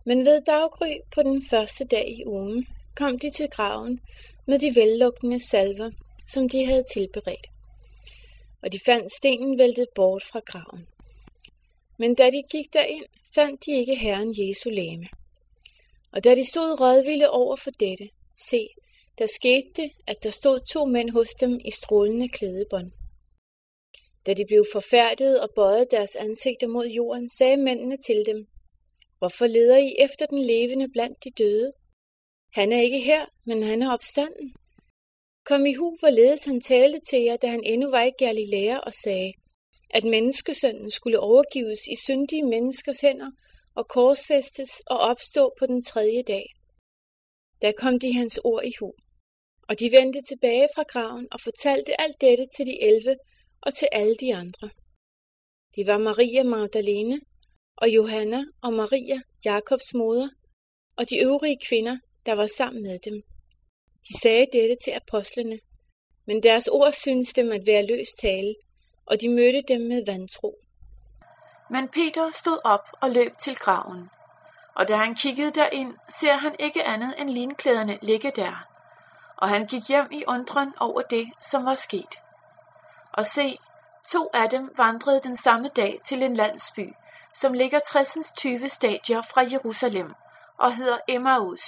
Men ved daggry på den første dag i ugen kom de til graven med de vellugtende salver, som de havde tilberedt. Og de fandt stenen væltet bort fra graven. Men da de gik derind, fandt de ikke Herren Jesu legeme. Og da de stod rådvilde over for dette, se, der skete det, at der stod 2 mænd hos dem i strålende klædebånd. Da de blev forfærdede og bøjede deres ansigter mod jorden, sagde mændene til dem: Hvorfor leder I efter den levende blandt de døde? Han er ikke her, men han er opstanden. Kom i hu, hvorledes han talte til jer, da han endnu var i Galilea og sagde, at menneskesønnen skulle overgives i syndige menneskers hænder og korsfæstes og opstå på den 3. dag. Da kom de hans ord i hu, og de vendte tilbage fra graven og fortalte alt dette til de 11 og til alle de andre. Det var Maria Magdalene og Johanna og Maria, Jakobs moder, og de øvrige kvinder, der var sammen med dem. De sagde dette til apostlene, men deres ord syntes dem at være løs tale, og de mødte dem med vantro. Men Peter stod op og løb til graven, og da han kiggede derind, ser han ikke andet end linklæderne ligge der, og han gik hjem i undren over det, som var sket. Og se, 2 af dem vandrede den samme dag til en landsby, som ligger 60 stadier fra Jerusalem, og hedder Emmaus.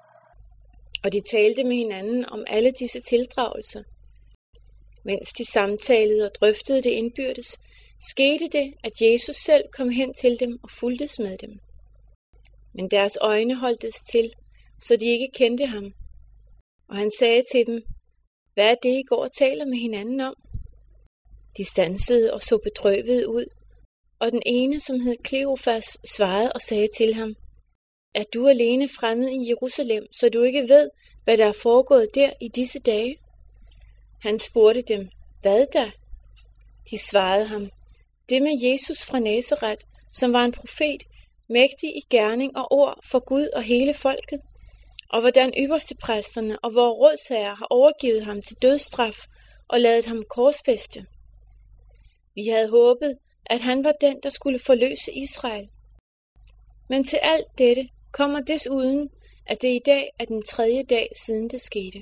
Og de talte med hinanden om alle disse tildragelser. Mens de samtalede og drøftede det indbyrdes, skete det, at Jesus selv kom hen til dem og fulgtes med dem. Men deres øjne holdtes til, så de ikke kendte ham. Og han sagde til dem: Hvad er det, I går og taler med hinanden om? De standsede og så bedrøvet ud, og den ene, som hed Kleofas, svarede og sagde til ham: Er du alene fremmed i Jerusalem, så du ikke ved, hvad der er foregået der i disse dage? Han spurgte dem: Hvad da? De svarede ham: Det med Jesus fra Nazaret, som var en profet, mægtig i gerning og ord for Gud og hele folket, og hvordan ypperstepræsterne og vore rådsherrer har overgivet ham til dødsstraf og ladet ham korsfæste. Vi havde håbet, at han var den, der skulle forløse Israel. Men til alt dette kommer desuden, at det i dag er den 3. dag siden det skete.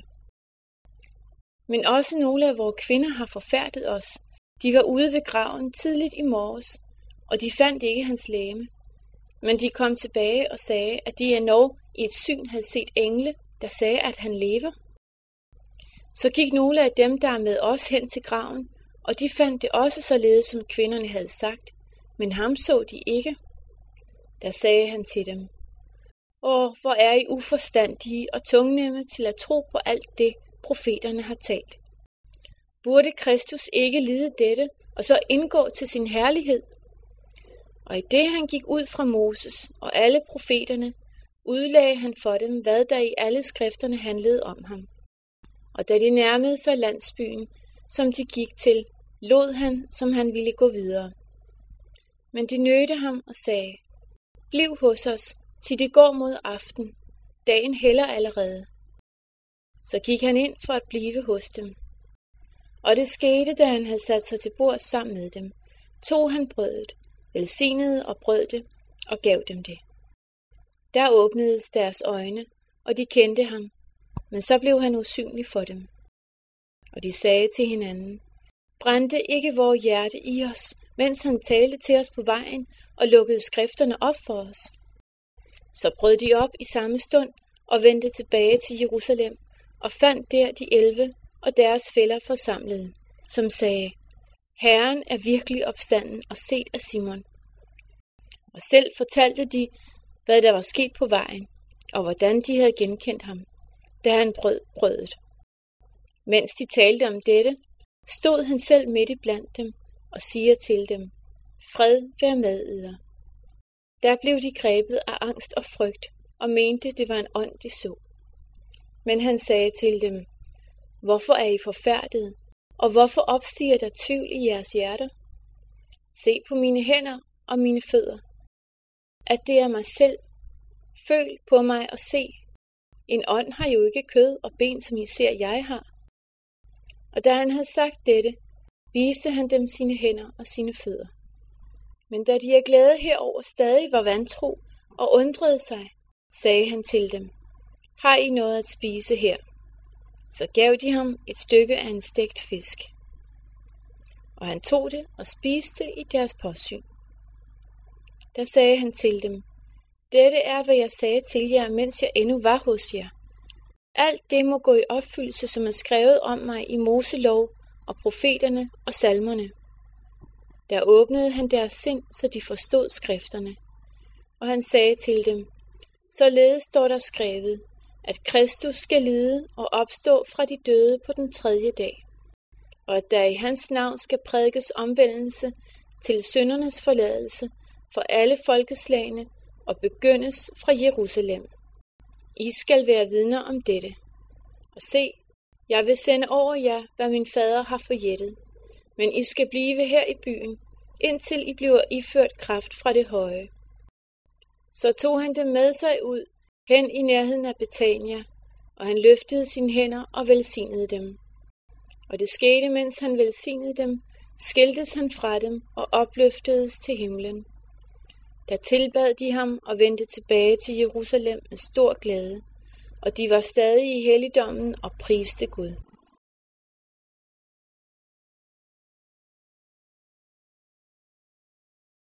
Men også nogle af vores kvinder har forfærdet os. De var ude ved graven tidligt i morges, og de fandt ikke hans legeme. Men de kom tilbage og sagde, at de endnu i et syn havde set engle, der sagde, at han lever. Så gik nogle af dem, der er med os, hen til graven, og de fandt det også således, som kvinderne havde sagt, men ham så de ikke. Der sagde han til dem: hvor er I uforstandige og tungnemme til at tro på alt det, profeterne har talt. Burde Kristus ikke lide dette, og så indgå til sin herlighed? Og i det han gik ud fra Moses og alle profeterne, udlagde han for dem, hvad der i alle skrifterne handlede om ham. Og da de nærmede sig landsbyen, som de gik til, lod han, som han ville gå videre. Men de nødte ham og sagde: Bliv hos os, til det går mod aften. Dagen hælder allerede. Så gik han ind for at blive hos dem. Og det skete, da han havde sat sig til bord sammen med dem, tog han brødet, velsignede og brød det, og gav dem det. Der åbnedes deres øjne, og de kendte ham, men så blev han usynlig for dem. Og de sagde til hinanden: Brændte ikke vores hjerte i os, mens han talte til os på vejen og lukkede skrifterne op for os? Så brød de op i samme stund og vendte tilbage til Jerusalem og fandt der de 11 og deres fæller forsamlede, som sagde: Herren er virkelig opstanden og set af Simon. Og selv fortalte de, hvad der var sket på vejen, og hvordan de havde genkendt ham, da han brød brødet. Mens de talte om dette, stod han selv midt i blandt dem og siger til dem: Fred vær med eder. Der blev de grebet af angst og frygt, og mente, det var en ånd, de så. Men han sagde til dem: Hvorfor er I forfærdede, og hvorfor opstiger der tvivl i jeres hjerter? Se på mine hænder og mine fødder, at det er mig selv. Føl på mig og se. En ånd har jo ikke kød og ben, som I ser, jeg har. Og da han havde sagt dette, viste han dem sine hænder og sine fødder. Men da de af glæde herover stadig var vantro og undrede sig, sagde han til dem, har I noget at spise her? Så gav de ham et stykke af en stegt fisk. Og han tog det og spiste i deres påsyn. Der sagde han til dem, dette er, hvad jeg sagde til jer, mens jeg endnu var hos jer. Alt det må gå i opfyldelse, som er skrevet om mig i Moselov og profeterne og salmerne. Der åbnede han deres sind, så de forstod skrifterne. Og han sagde til dem, således står der skrevet, at Kristus skal lide og opstå fra de døde på den 3. dag, og at der i hans navn skal prædikes omvendelse til syndernes forladelse for alle folkeslagene og begyndes fra Jerusalem. I skal være vidner om dette. Og se, jeg vil sende over jer, hvad min fader har forjættet, men I skal blive her i byen, indtil I bliver iført kraft fra det høje. Så tog han dem med sig ud, hen i nærheden af Betania, og han løftede sine hænder og velsignede dem. Og det skete, mens han velsignede dem, skiltes han fra dem og opløftedes til himlen. Der tilbad de ham og vendte tilbage til Jerusalem med stor glæde, og de var stadig i helligdommen og priste Gud.